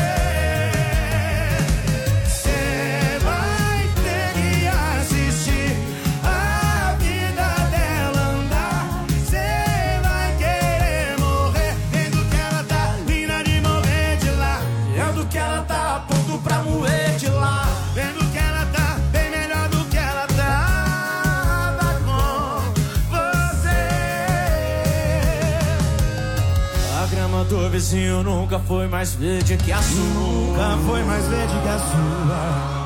Você vai ter que assistir a vida dela andar. Você vai querer morrer vendo que ela tá linda de morrer de lá. Vendo que ela tá pondo pra moer de lá. Vendo que ela tá bem melhor do que ela tava com você. A grama do vizinho nunca foi mais verde que a sua. Nunca foi mais verde que a sua.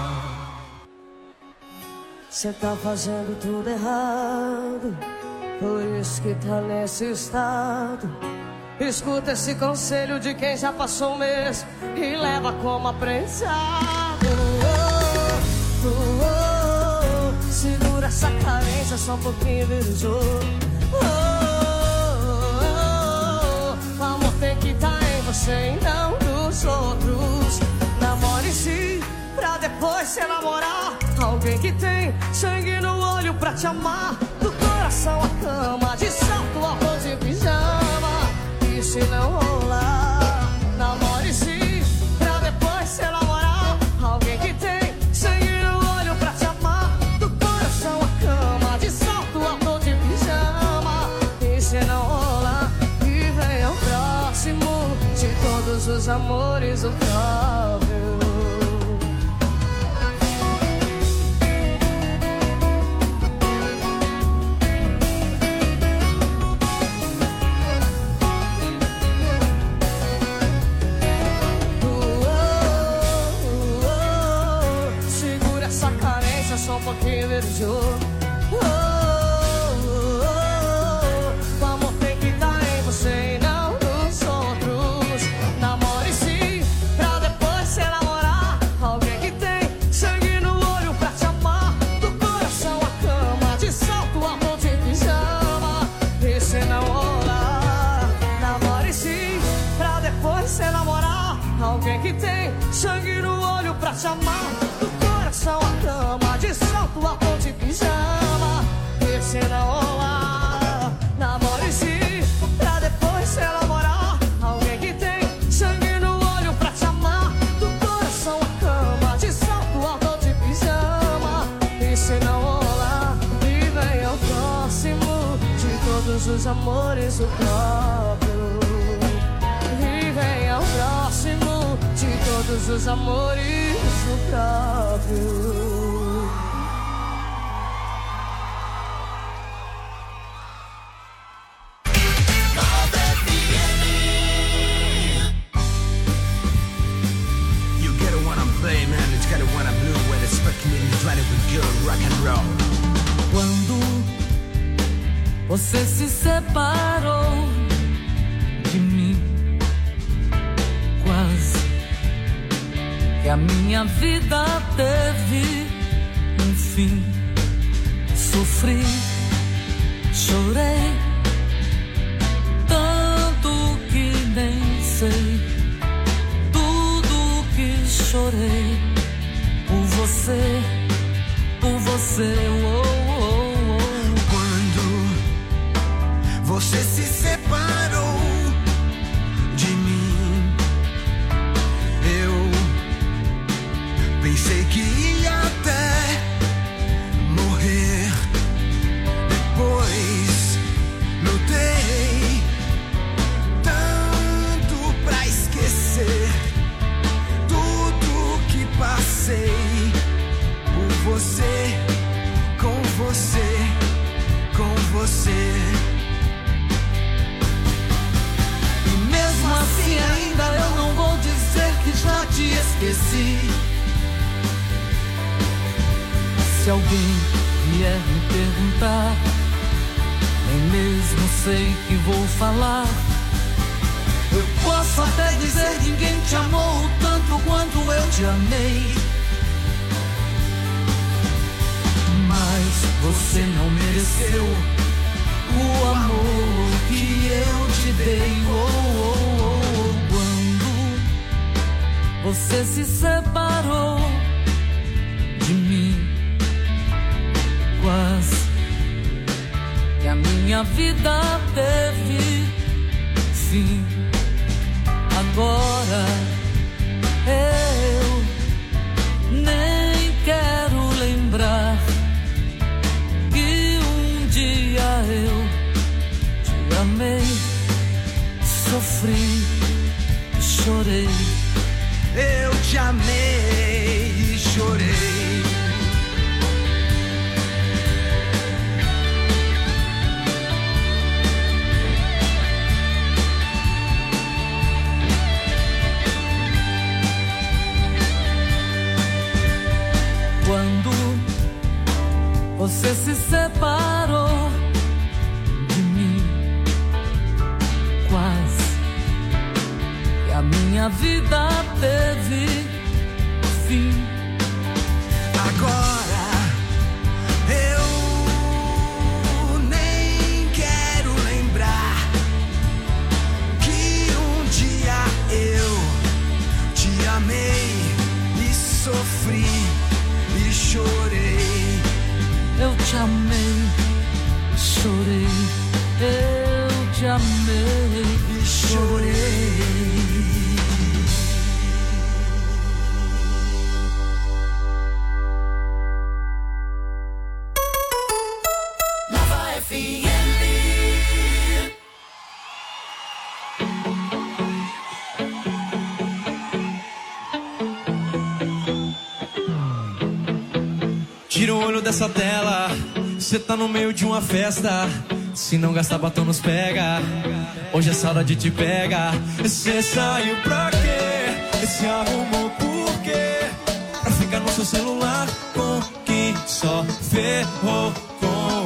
Cê tá fazendo tudo errado, por isso que tá nesse estado. Escuta esse conselho de quem já passou mesmo e leva como aprendizado. Segura essa carência só um pouquinho, vira o jogo. Amor tem que tá em você e não dos outros. Namore sim, pra depois se namorar. Alguém que tem sangue no olho pra te amar. Do coração à cama, de salto, arroz e pijama. E se não rolar, namore sim, pra depois se namorar. Alguém que tem sangue no olho pra te amar. Do coração à cama, de salto, arroz e pijama. E se não rolar, e vem ao próximo de todos os amores, o próprio. beijo. O amor tem que estar em você e não nos outros. Namore sim, pra depois se namorar. Alguém que tem sangue no olho pra te amar. Do coração à cama, de salto a mão de pijama. E se não rolar, namore sim, pra depois se namorar. Alguém que tem sangue no olho pra te amar. Do coração à cama, de salto a mão de pijama. E se não rolar, namore sim, pra depois se namorar. Alguém que tem sangue no olho pra te amar. Do coração à cama, de salto a mão de pijama. E se não rolar, e vem ao próximo de todos os amores o próprio. E vem ao próximo de todos os amores o próprio. You get it when I'm playing, man. It's get it when I'm blue. When it's fucking in the with good rock and roll. Quando você se separou de mim, quase que a minha vida teve um fim. Sofri, chorei, tanto que nem sei tudo que chorei por você, por você. Oh, oh, oh. Quando você se separou de mim, eu pensei que ia até morrer. Depois lutei tanto pra esquecer tudo que passei por você, com você, com você. E mesmo assim ainda eu não vou dizer que já te esqueci. Se alguém vier me perguntar, nem mesmo sei que vou falar. Eu posso até dizer que ninguém te amou tanto quanto eu te amei. Mas você não mereceu o amor que eu te dei. Oh, oh, oh. Quando você se separou de mim, quase que a minha vida teve fim. Agora eu nem quero lembrar que um dia eu te amei, sofri, chorei. Eu te amei e chorei. Quando você se separou de mim, quase que a minha vida teve fim. Agora eu nem quero lembrar que um dia eu te amei e sofri e chorei. Eu te amei, chorei. Eu te amei e chorei. Nova FM. Tira o olho dessa tela, cê tá no meio de uma festa. Se não gastar batom nos pega, hoje a saudade te pega. Cê saiu pra quê? Se arrumou por quê? Pra ficar no seu celular com quem só ferrou com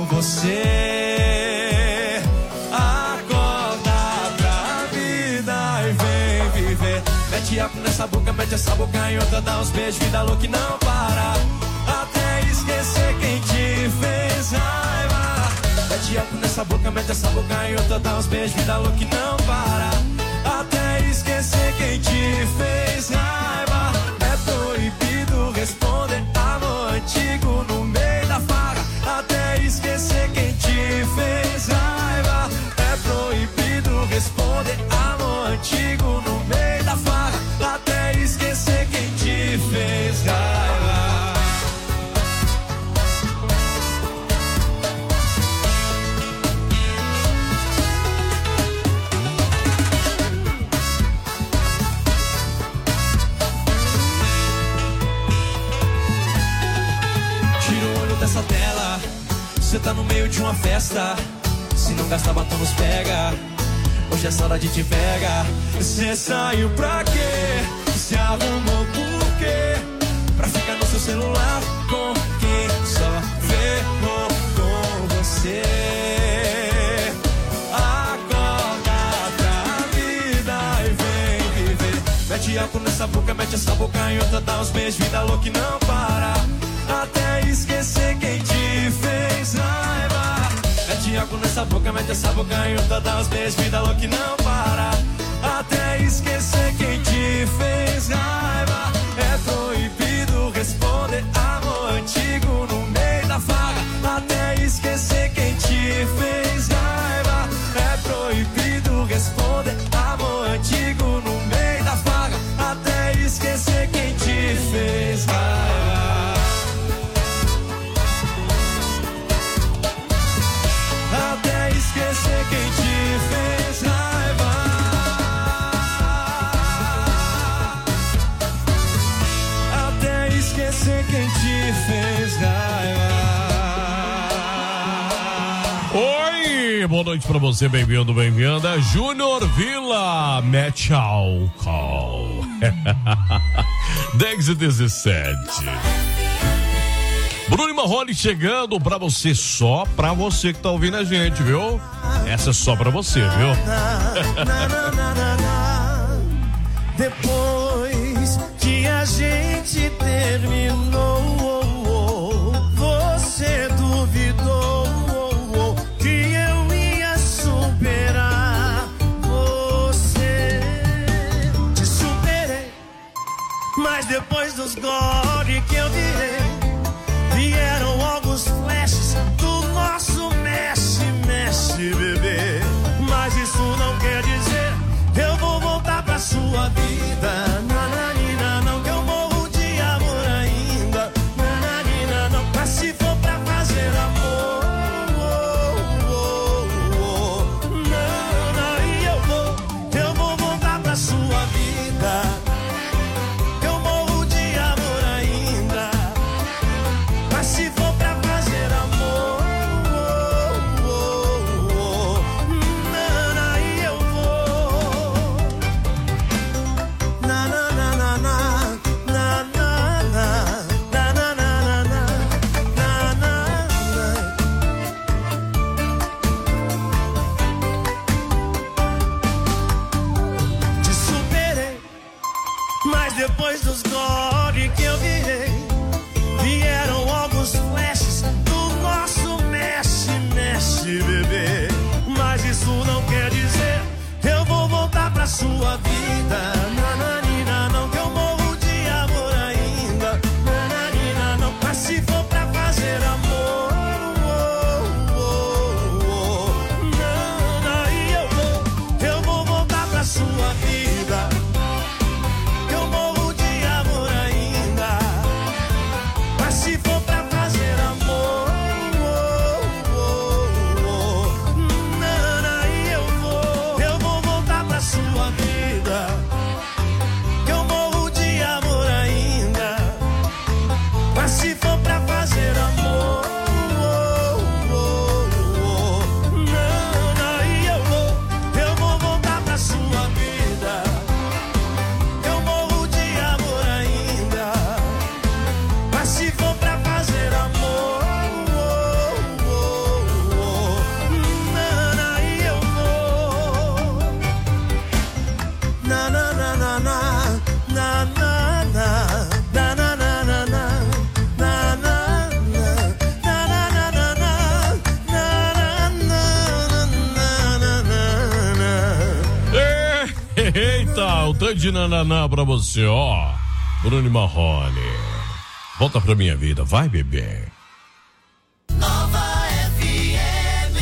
você. Acorda pra vida e vem viver. Mete álcool nessa boca, mete essa boca em outra, dá uns beijos, vida louca e não para. Até esquecer quem te fez raiva. Mete álcool nessa boca, mete essa boca em outra, dá uns beijos, vida louca e não para. Até esquecer quem te fez raiva. É proibido responder amor antigo no meio da farra. Até esquecer quem te fez raiva. É proibido responder amor antigo no meio da farra. Até esquecer quem te fez raiva. Dessa tela, cê tá no meio de uma festa. Se não gastar batom nos pega. Hoje a saudade te pega. Cê saiu pra quê? Se arrumou por quê? Pra ficar no seu celular com quem só ferrou com você. Acorda pra vida e vem viver. Mete álcool nessa boca, mete essa boca em outra, dá uns beijos, vida louca e não para. Até esquecer quem te fez raiva. Mete álcool nessa boca, mete essa boca em outra, dá uns beijos, vida louca e não para. Até esquecer quem te fez raiva. É proibido responder amor antigo no meio da farra. Até esquecer quem te fez raiva. É proibido responder amor antigo no meio da farra. Até esquecer quem te fez raiva. Até esquecer quem te fez raiva. Até esquecer quem te fez raiva. Oi, boa noite pra você, bem-vindo, bem-vinda. Júnior Vila, mete álcool. 10h17. Bruno e Marrone chegando pra você, só pra você que tá ouvindo a gente, viu? Essa é só pra você, viu? Depois que a gente terminou, você duvidou que eu ia superar você. Te superei, mas depois dos gole que eu virei, vieram alguns flashes do nosso mexe, mexe, bebê. Mas isso não quer dizer eu vou voltar pra sua vida. Nananina, não que eu morro de amor ainda. Nananina, não, mas se for pra fazer amor, não, aí eu vou voltar pra sua vida. Eu morro de amor ainda. Mas se for pra fazer amor, não, aí eu vou. Na na na na na na na na na na na na. Te superei, mas depois dos gole que eu virei, vieram alguns flashes do nosso mexe, mexe, bebê. Mas isso não quer dizer eu vou voltar pra sua vida. Nananina, não que eu morro de amor ainda. Nananina, não, mas se for pra fazer amor, não, aí eu vou voltar pra sua vida. Eu morro de amor ainda. Mas se for pra fazer amor, não, aí eu vou voltar pra sua vida. Eu morro de amor ainda. Mas se for pra fazer amor, não, aí eu vou voltar pra sua vida. Eu morro de amor ainda. Mas se for pra fazer amor, na na na na na na na na na na na na. Eita, o tanto de nananá pra você, ó. Bruno Marrone. Volta pra minha vida, vai, bebê. Nova FM.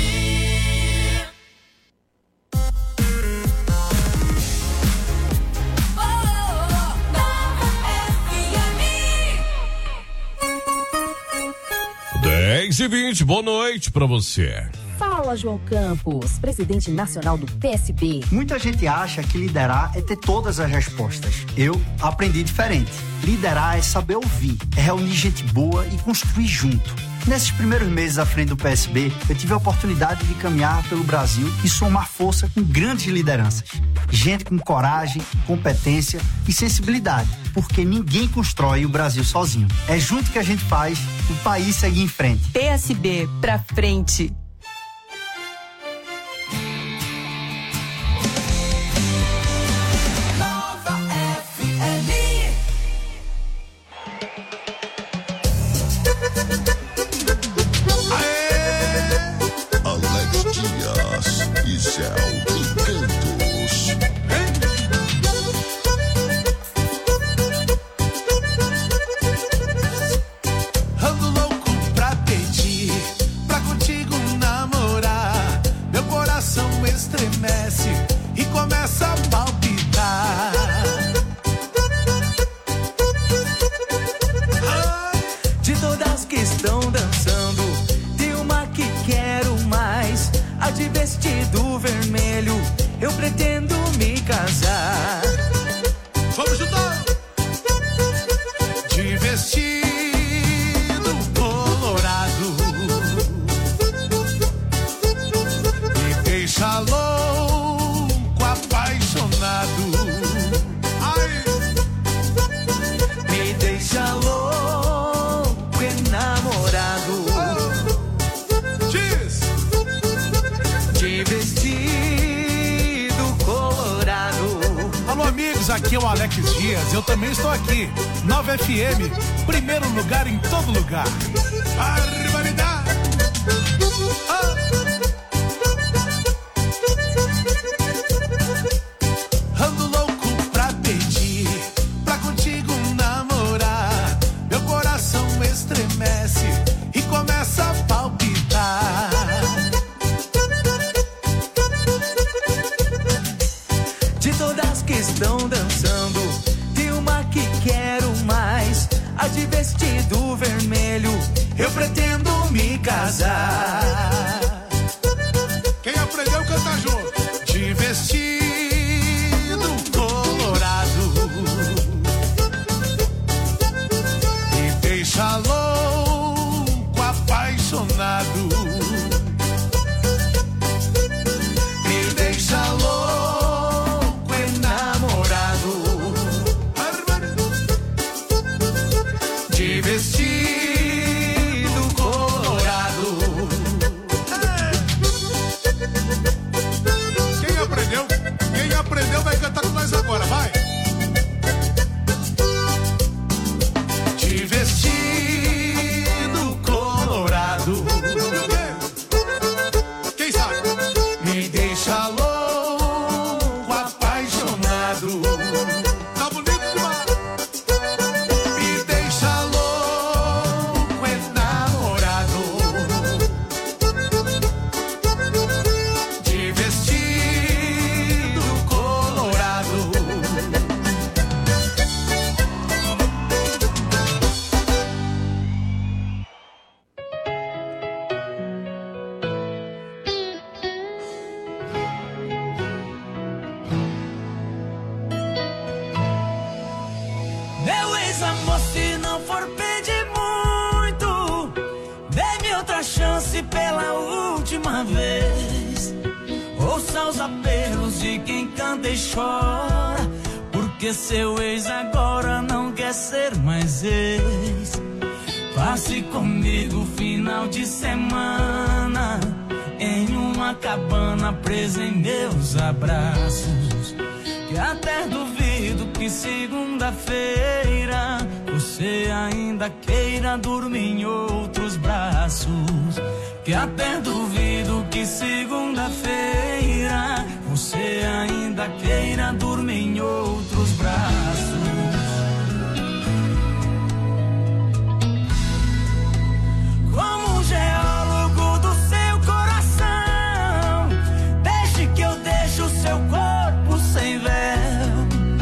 Nova FM. 10h20, boa noite pra você. Fala, João Campos, presidente nacional do PSB. Muita gente acha que liderar é ter todas as respostas. Eu aprendi diferente. Liderar é saber ouvir, é reunir gente boa e construir junto. Nesses primeiros meses à frente do PSB, eu tive a oportunidade de caminhar pelo Brasil e somar força com grandes lideranças. Gente com coragem, competência e sensibilidade, porque ninguém constrói o Brasil sozinho. É junto que a gente faz o país seguir em frente. PSB, pra frente. Ando louco pra pedir, pra contigo namorar. Meu coração estremece e começa a palpitar. De todas que estão dançando, tem uma que quero mais. A de vestido vermelho, eu pretendo me casar. Vamos juntar! De vestido colorado, me deixa louco, apaixonado. Ai. Me deixa louco, enamorado. Diz! De vestido colorado. Alô, amigos, aqui é o Alex Dias, eu também estou aqui. Nova FM, primeiro lugar em todo lugar. Barbaridade! Ando louco pra pedir, pra contigo namorar. Meu coração estremece e começa a palpitar. De todas que estão dançando, tem uma que quero mais. A de vestido vermelho, eu pretendo me casar. Quem aprendeu canta junto. De vestido colorado, me deixa louco, apaixonado. Me deixa louco, enamorado. De vestido colorado. Quem aprendeu? Quem aprendeu vai cantar com nós agora, vai! De vestido colorado. Quem sabe? Me deixa louco, apaixonado. Tá bonito demais. Me deixa louco, enamorado. De vestido colorado. Meu ex-amor, se não for pedir muito, dê-me outra chance pela última vez. Ouça os apelos de quem canta e chora, porque seu ex agora não quer ser mais ex. Passe comigo final de semana em uma cabana presa em meus abraços. que até duvido que segunda-feira você ainda queira dormir em outros braços. Que até duvido que segunda-feira você ainda queira dormir